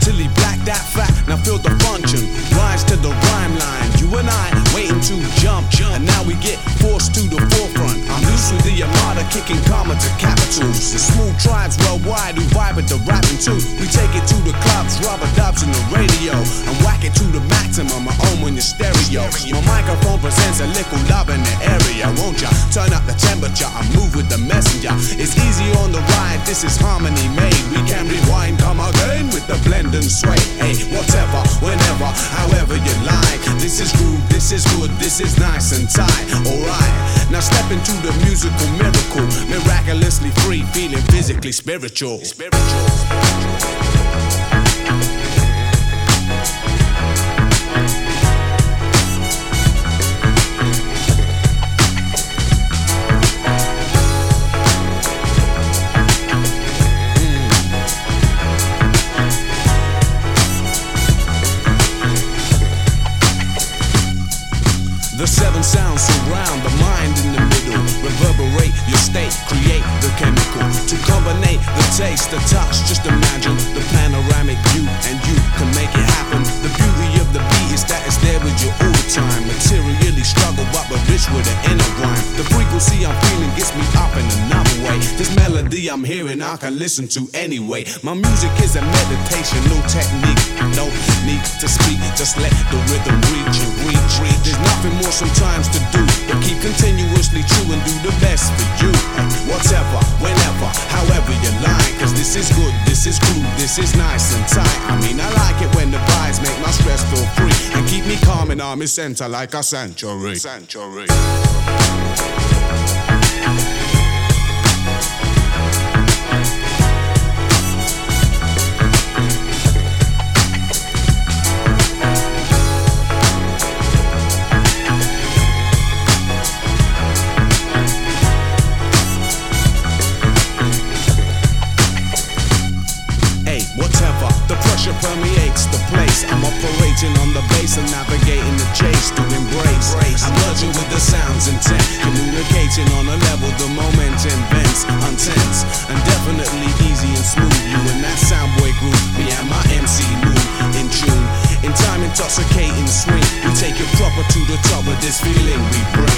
till he blacked that fat. Now feel the function, rise to the rhyme line. You and I waiting to jump, and now we get forced to the forefront. I'm loose with the Armada, kicking karma to capitals. The smooth tribes worldwide who vibe with the rapping too. We take it to the clubs, rubber dubs in the radio, and whack it to the maximum. I own in your stereo. My microphone presents a little love in the area. Won't ya turn up the temperature? I move with the messenger. It's easy on the ride. This is harmony made. We can rewind, come again with the blend and sway. Hey, whatever, whenever, however you like. This is groove, this is good, this is nice and tight. Alright, now step into the musical miracle. Miraculously free, feeling physically spiritual. The seven sounds surround the mind in the middle. Reverberate your state, create the chemical. To combinate the taste, the touch, just imagine the panoramic view, and you can make it happen. The beauty of the beat is that it's there with you all the time. Materially struggle, but rich with an inner rhyme. The frequency I'm feeling gets me up in another way. This melody I'm hearing I can listen to anyway. My music is a meditation, no technique, no need to speak. Just let the rhythm reach and reach. There's nothing more sometimes to do, but keep continuously true and do the best for you. Whatever, whenever, however you like. Cause this is good, this is groove, this is nice and tight. I mean, I like it when the vibes make my stress feel free and keep me calm in army center like a sanctuary. The pressure permeates the place. I'm operating on the bass and navigating the chase to embrace. I'm merging with the sounds intent, communicating on a level the momentum bends, untense, and definitely easy and smooth. You and that soundboy groove, me and my MC move in tune. In time intoxicating swing, we take it proper to the top of this feeling we bring.